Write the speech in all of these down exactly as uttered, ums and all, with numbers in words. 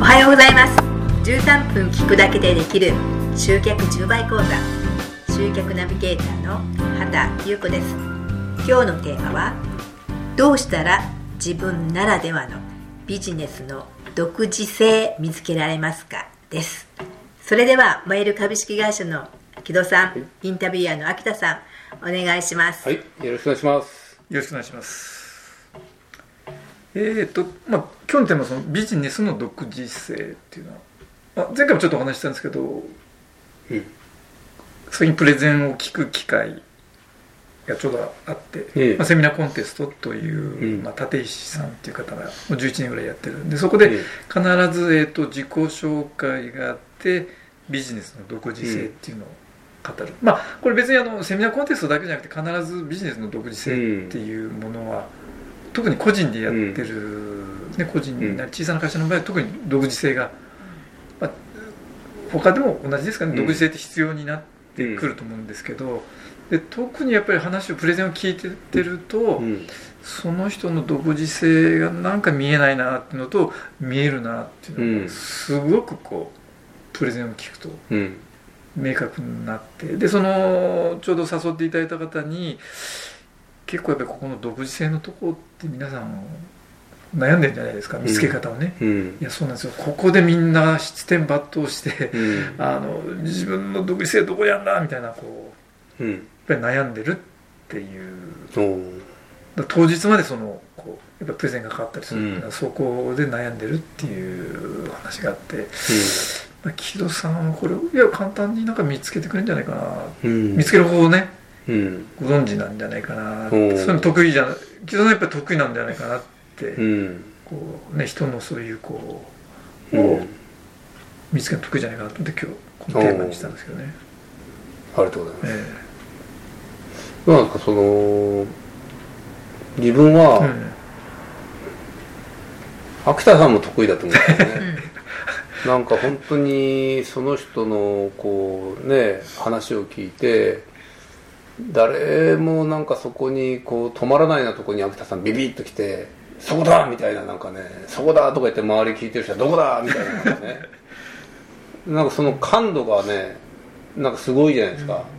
おはようございます。じゅうさんぷん聞くだけでできる集客じゅうばい講座、集客ナビゲーターの畑優子です。今日のテーマは、どうしたら自分ならではのビジネスの独自性見つけられますかです。それではマイル株式会社の木戸さん、はい、インタビュアーの秋田さん、お願いします。 はい、よろしくお願いします。 よろしくお願いします。えーとまあ、今日のテーマはそのビジネスの独自性っていうのは、まあ、前回もちょっとお話ししたんですけど、うん、最近プレゼンを聞く機会がちょうどあって、うんまあ、セミナーコンテストという、うんまあ、立石さんっていう方がもうじゅういちねんぐらいやってるんで、そこで必ず、えーと自己紹介があってビジネスの独自性っていうのを語る、うん、まあこれ別にあのセミナーコンテストだけじゃなくて必ずビジネスの独自性っていうものは、うん特に個人でやってる、うんね、個人になり小さな会社の場合は特に独自性が、まあ、他でも同じですかね、うん、独自性って必要になってくると思うんですけど、で特にやっぱり話をプレゼンを聞いてってると、うん、その人の独自性がなんか見えないなっていうのと見えるなっていうのがすごくこうプレゼンを聞くと明確になって、でそのちょうど誘っていただいた方に結構やっぱりここの独自性のところって皆さん悩んでるんじゃないですか、見つけ方をね、うん、いやそうなんですよ。ここでみんな七点抜刀して、うん、あの自分の独自性どこやんだみたいなこう、うん、やっぱり悩んでるっていう当日までそのこうやっぱプレゼンがかかったりする、うん、そこで悩んでるっていう話があって、うんまあ、木戸さんはこれいや簡単になんか見つけてくれるんじゃないかな、うん、見つける方法をねうん、ご存知なんじゃないかなって、そういうの得意じゃない、木戸さんやっぱり得意なんじゃないかなって、うん、こうね人のそういうこう、うん、見つけるの得意じゃないかなと思って今日このテーマにしたんですけどね。 ありがとうございます。えー、どうなんですか、その自分は、うん、秋田さんも得意だと思うんですよね。なんか本当にその人のこうね話を聞いて。誰もなんかそこにこう止まらないようなところに秋田さんビビッと来てそこだみたいななんかねそこだとか言って周り聞いてる人はどこだみたいななんかねなんかその感度がねなんかすごいじゃないですか。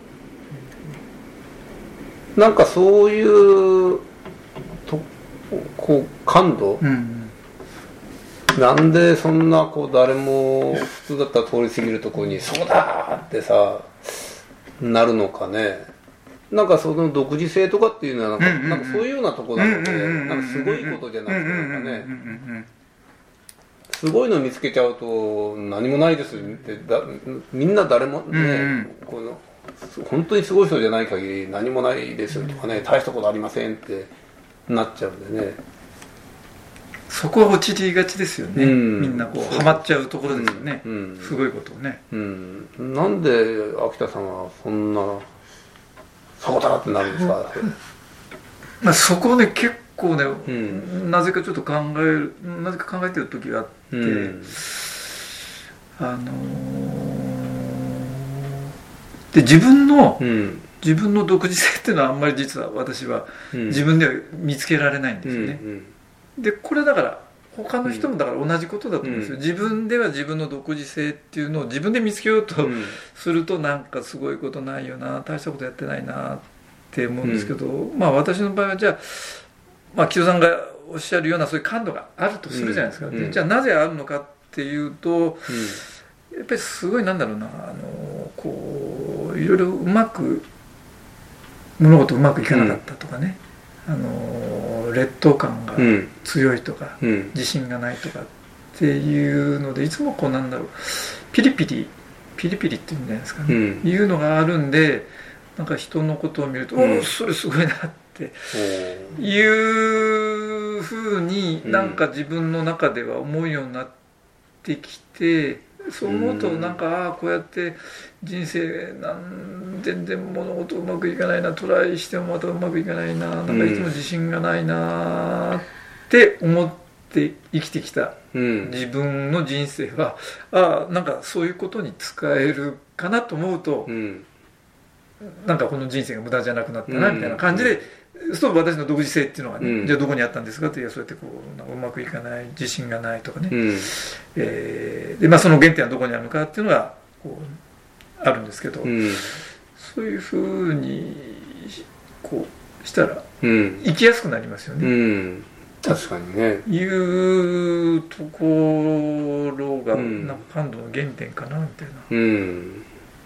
なんかそういうとこう感度、うん、なんでそんなこう誰も普通だったら通り過ぎるところにそこだってさなるのかね。なんかその独自性とかっていうのはなんか、うんうんうん、なんかそういうようなところなので、なんかすごいことじゃなくてなんかね、すごいの見つけちゃうと何もないですってだみんな誰もね、うんうん、この本当にすごい人じゃない限り何もないですとかね、大したことありませんってなっちゃうんでね。 そこは陥りがちですよね、うん、みんなこうハマっちゃうところですよね、うん、すごいことをね、 うん、なんで秋田さんはそんなそこだってなるんですか、 まあ、そこをね結構ね、うん、なぜかちょっと考えるなぜか考えてる時があって、うん、あのー、で自分の、うん、自分の独自性っていうのはあんまり実は私は自分では見つけられないんですよね、うんうん、でこれだから他の人もだから同じことだと思うんですよ、うん、自分では自分の独自性っていうのを自分で見つけようとするとなんかすごいことないよな大したことやってないなって思うんですけど、うん、まあ私の場合はじゃあ、まあ、木戸さんがおっしゃるようなそういう感度があるとするじゃないですか、うん、でじゃあなぜあるのかっていうと、うん、やっぱりすごいなんだろうなあのこういろいろうまく物事うまくいかなかったとかね、うん、あの劣等感が強いとか、うん、自信がないとかっていうのでいつもこうなんだろうピリピリピリピリっていうんじゃないですかね、うん、いうのがあるんでなんか人のことを見ると、うん、おそれすごいなっていうふうになんか自分の中では思うようになってきて、そう思うとなんかああこうやって人生なん全然物事うまくいかないなトライしてもまたうまくいかないななんかいつも自信がないなって思って生きてきた自分の人生はああなんかそういうことに使えるかなと思うと、うん、なんかこの人生が無駄じゃなくなったなみたいな感じでそう私の独自性っていうのがね、 うん、 じゃあどこにあったんですかって、いやそうやってこうなんかうまくいかない、自信がないとかね、うん、えー、でまあその原点はどこにあるのかっていうのがこうあるんですけど、うん、そういうふうにこうしたら生きやすくなりますよね、うんうん、 確かにねいうところがなんか感動の原点かなみたいな、うん、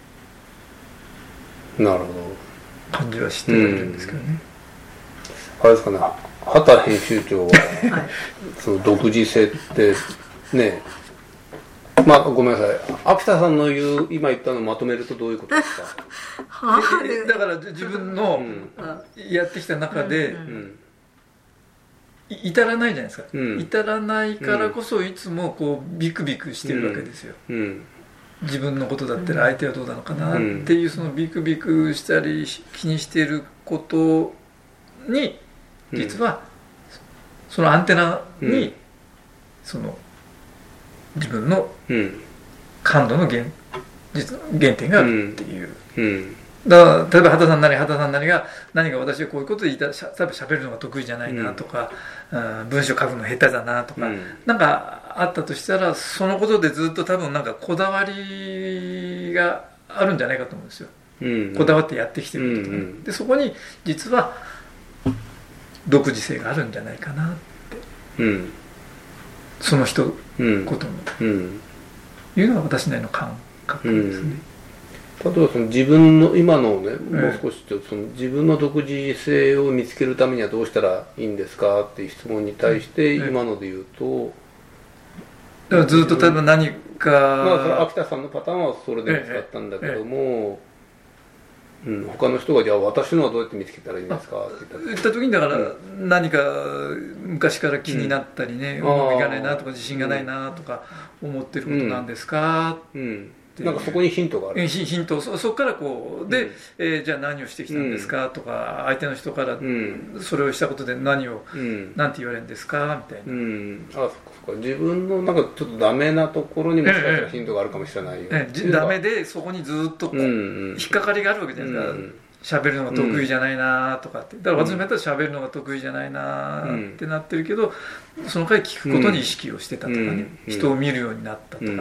なるほど感じはしてるんですけどね、 うん、あれですかね、畑編集長は、はい、その独自性ってね、まあごめんなさい、秋田さんの言う今言ったのをまとめるとどういうことですか？ はあ、だから自分のやってきた中で、うんうん至らないじゃないですか、うん、至らないからこそいつもこうビクビクしてるわけですよ、うんうん、自分のことだったら相手はどうなのかなっていうそのビクビクしたり気にしていることに実はそのアンテナにその自分の感度の 原, 原点があるっていう、だから例えば畑さんなり畑さんなりが何か私がこういうことで言ったら多分喋るのが得意じゃないなとか、うん、文章書くの下手だなとか、うん、なんかあったとしたらそのことでずっと多分なんかこだわりがあるんじゃないかと思うんですよ、うん、こだわってやってきてることとか、ね、うん、でそこに実は独自性があるんじゃないかなって、うん、その人ことの、うん、いうのが私なりの感覚ですね、うん例えばその自分の今のね、もう少しその自分の独自性を見つけるためにはどうしたらいいんですかっていう質問に対して今ので言うと、 だからずっと多分何か、 まあその秋田さんのパターンはそれで見つかったんだけども、うん、他の人がじゃあ私のはどうやって見つけたらいいんですかって言った時にだから何か昔から気になったりね、うまくいかないなとか自信がないなとか思ってることなんですか、うんうんなんかそこにヒントがある。 ヒント そ, そこからこうで、うんえー、じゃあ何をしてきたんですか、うん、とか相手の人からそれをしたことで何を、うん、なんて言われるんですかみたいな、うん、 あそっかそっか自分のなんかちょっとダメなところにもしかしたらヒントがあるかもしれないよ、 えーえー、ダメでそこにずっとこう、うんうん、引っかかりがあるわけじゃないですか、喋、うん、るのが得意じゃないなとかってだから私もやったら喋るのが得意じゃないなってなってるけどその回聞くことに意識をしてたとかね、うんうん、人を見るようになったとかっていう、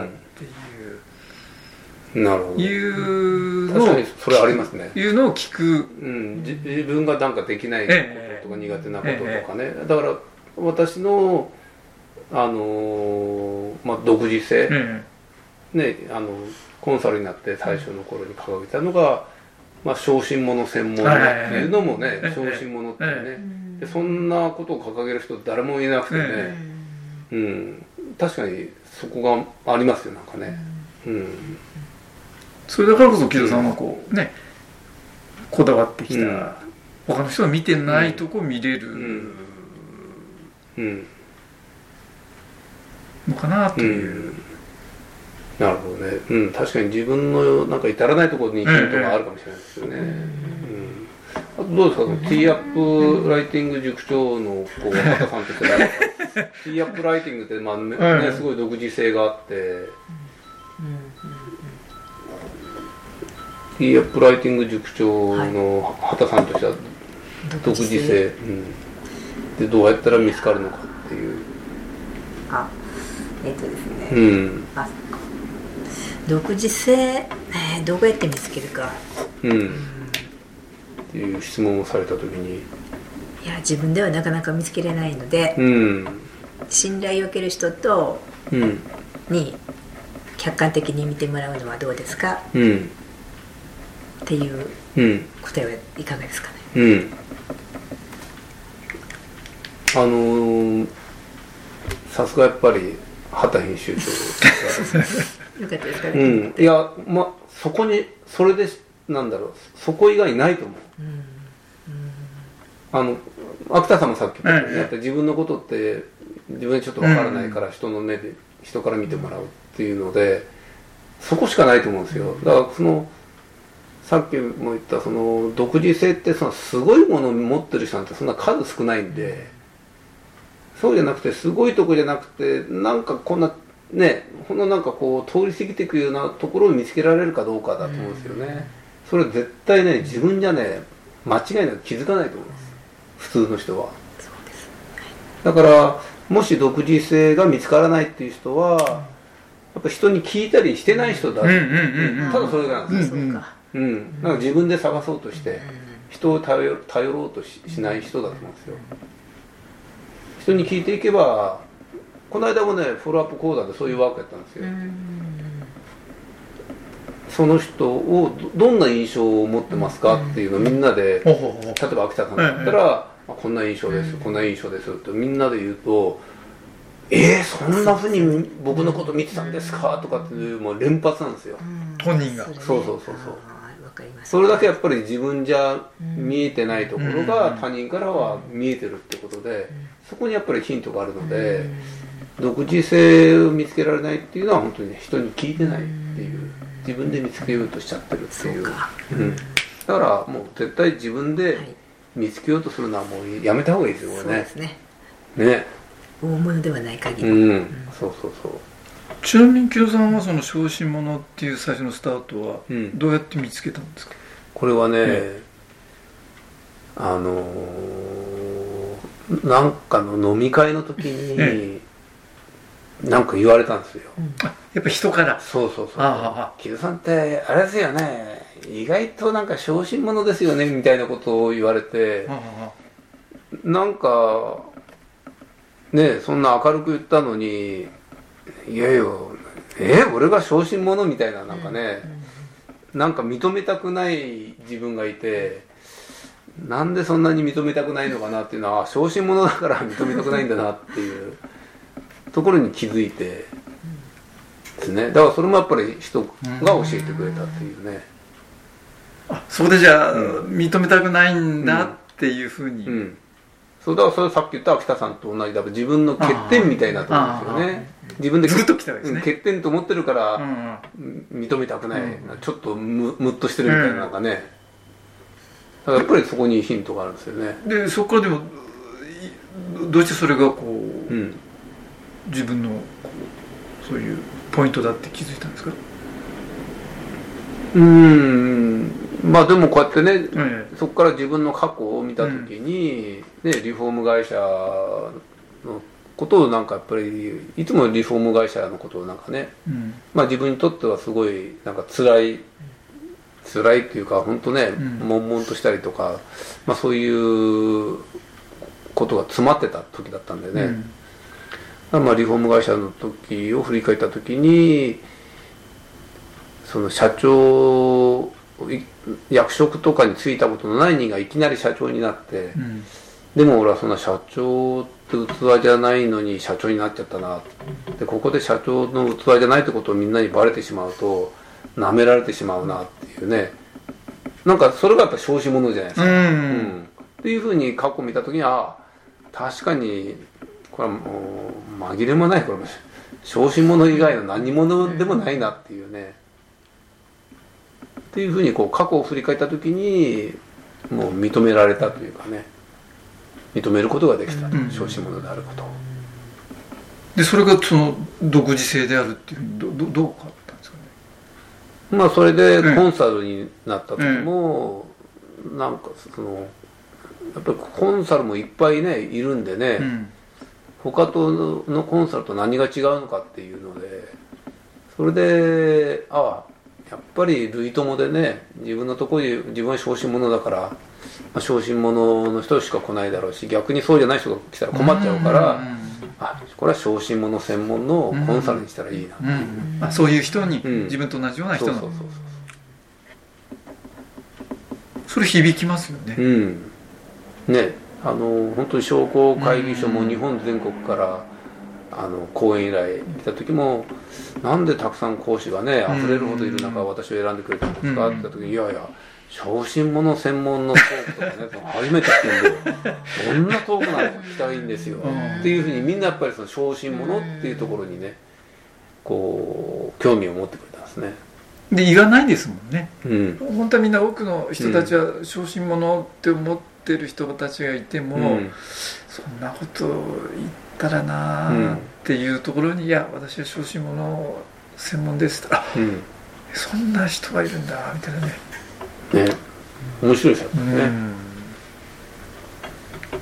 なるほどいうのを確かにそれありますねいうのを聞く、 うん、自分がなんかできないこととか苦手なこととかね、ええ、だから私のあのー、まあ独自性、ええ、ねあのコンサルになって最初の頃に掲げたのが、まあ、小心者専門っていうのもね、ええ、小心者ってね、ええ、でそんなことを掲げる人誰もいなくてね、ええ、うん、確かにそこがありますよなんかね、うんそれだからこそ木戸さんはこうねこだわってきた、うん、他の人が見てないとこ見れる、うんうん、のかなという、 うん、なるほどね、うん、確かに自分のなんか至らないところにヒントがあるかもしれないですよね、うんうん、あとどうですかその T アップライティング塾長のこう若田さんとしてはT アップライティングって、まあねね、すごい独自性があって、うんT アップライティング塾長の畑さんとしては独自性、うん、でどうやったら見つかるのかっていうあえっとですね、うん、あ独自性、えー、どうやって見つけるか、うんうん、 っていう質問をされた時にいや自分ではなかなか見つけれないので、うん、信頼を受ける人と、うん、に客観的に見てもらうのはどうですか、うんっていう答えはいかがですかね、うん、 あのー、さすがやっぱり畑編集長よかったですかね、 うん、いやまそこにそれでなんだろうそこ以外ないと思う、うんうん、あの秋田さんもさっき言ったように、うん、自分のことって自分でちょっとわからないから人の目で人から見てもらうっていうのでそこしかないと思うんですよだからそのさっきも言ったその独自性ってそのすごいものを持ってる人なんてそんな数少ないんでそうじゃなくてすごいとこじゃなくてなんかこんなねほんのなんかこう通り過ぎていくようなところを見つけられるかどうかだと思うんですよねそれ絶対ね自分じゃね間違いなく気づかないと思います普通の人は。そうです、はい、だからもし独自性が見つからないっていう人はやっぱ人に聞いたりしてない人だ、うんうんうん、ただそれなんですよ、うんうんうん、なんか自分で探そうとして人を頼頼ろうと し, しない人だと思うんですよ。人に聞いていけば、この間もねフォローアップ講座でそういうワークやったんですよ。その人をどんな印象を持ってますかっていうのをみんなで、例えば秋田さんだったら、こんな印象です、こんな印象ですってみんなで言うと、えー、そんなふうに僕のこと見てたんですかとかっていうもう連発なんですよ、 本人が。 そうそうそうそう。それだけやっぱり自分じゃ見えてないところが他人からは見えてるってことで、そこにやっぱりヒントがあるので、独自性を見つけられないっていうのは本当に、ね、人に聞いてないっていう、自分で見つけようとしちゃってるっていう、うん、だからもう絶対自分で見つけようとするのはもうやめた方がいいですよ、これね。そうですね。ね。 大物ではない限り、 うん、そうそうそう。 ちなみに木戸さんはその小心者っていう最初のスタートはどうやって見つけたんですか？ うん、これはね、ええ、あのー、なんかの飲み会の時に、ええ、なんか言われたんですよ、 うん、やっぱ人から。 そうそうそう。木戸さんってあれですよね、意外となんか小心者ですよねみたいなことを言われて、なんかね、そんな明るく言ったのに、いやいや、え俺が小心者みたいな、なんかね、なんか認めたくない自分がいて、なんでそんなに認めたくないのかなっていうのは、小心者だから認めたくないんだなっていうところに気づいてですね。だからそれもやっぱり人が教えてくれたっていうね。 あ、そこでじゃあ、うん、認めたくないんだっていうふうに、 うんうん、そうだからそれさっき言った秋田さんと同じだ、自分の欠点みたいなところですよね。自分でずっと来たわけですね、 欠点と思ってるから認めたくない、うん、ちょっと ム, ムッとしてるみたいな、なんかね、だからやっぱりそこにヒントがあるんですよね。 でそこからでもどうしてそれがこう、うん、自分のこうそういうポイントだって気づいたんですか？ うーん、まあでもこうやってね、うん、そこから自分の過去を見た時に、うん、ね、リフォーム会社のことをなんかやっぱりいつもリフォーム会社のことをなんかね、うん、まあ自分にとってはすごいなんか辛い辛いっていうか本当ね、うん、悶々としたりとか、まあそういうことが詰まってた時だったんでね、うん、まあリフォーム会社の時を振り返った時に、その社長役職とかに就いたことのない人がいきなり社長になって、うん、でも俺はそんな社長って器じゃないのに社長になっちゃったな。でここで社長の器じゃないってことをみんなにバレてしまうと舐められてしまうなっていうね、なんかそれがやっぱ小心者じゃないですか、うんうん、っていうふうに過去見た時に、あ確かにこれはもう紛れもない、これも小心者以外の何者でもないなっていうね、っていうふうにこう過去を振り返った時にもう認められたというかね、認めることができた、うん、小心者であることで、それがその独自性であるっていうふうに ど, ど, どう変わったんですかね。 まあそれでコンサルになった時も、うん、なんかそのやっぱりコンサルもいっぱいねいるんでね、うん、他とのコンサルと何が違うのかっていうので、それでああやっぱり類友でね、自分のところに自分は小心者だから、まあ、小心者の人しか来ないだろうし、逆にそうじゃない人が来たら困っちゃうから、あこれは小心者専門のコンサルにしたらいいなっていう、 うんうん、あそういう人に、うん、自分と同じような人の、そうそうそうそう、それ響きますよね。 うんね、あの本当に商工会議所も日本全国からあの講演依頼来た時も、なんでたくさん講師がね溢れるほどいる中私を選んでくれたんですかって言った時に、いやいや小心者専門のトークとかね初めて聞くんでどんなトークなのか聞きたいんですよっていうふうに、みんなやっぱりその小心者っていうところにねこう興味を持ってくれたんですね。 で胃がないですもんね、 うん、 本当はみんな多くの人たちは小心者って思ってる人たちがいても、うん、そんなこと言ったらなっていうところに、うん、いや私は小心者専門ですって、あ、うん、そんな人がいるんだみたいなね。 ね、面白いですよね、うん、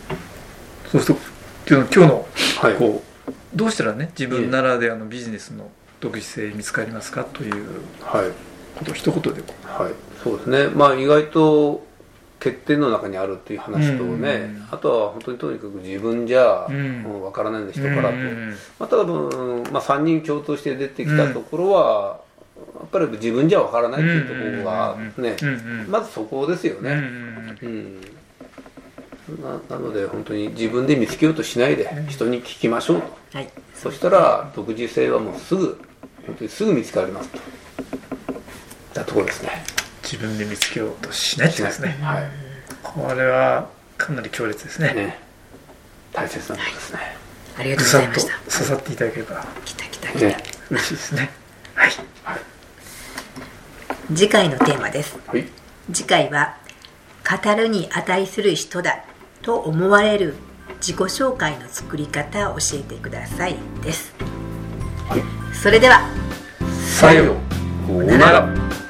そうすると今日のはい、 こうどうしたらね自分ならではのビジネスの独自性見つかりますかというはいことを一言でこはい、そうですね、まあ、意外と欠点の中にあるっていう話とね、 うんあとは本当にとにかく自分じゃ、 う、うんもう分からないんで人からと、 うんまあ、多分、まあ、さんにん共通して出てきたところは、やっぱり自分じゃ分からないっていうところがね、 うんうんまずそこですようんね、うんな, なので本当に自分で見つけようとしないで人に聞きましょうと、 はい、 そしたら独自性はもうすぐ本当にすぐ見つかりますといったところですね。 自分で見つけようとしないってことですね。 はい、 これはかなり強烈ですね。 ね、大切なことですね。 ありがとうごぐさっとざいました。 刺さっていただければきたきたきた、 ね、 嬉しいですね。はい、 はい、 次回のテーマです。 はい、 次回は語るに値する人だと思われる自己紹介の作り方を教えてくださいです。 はい、 それではさようなら。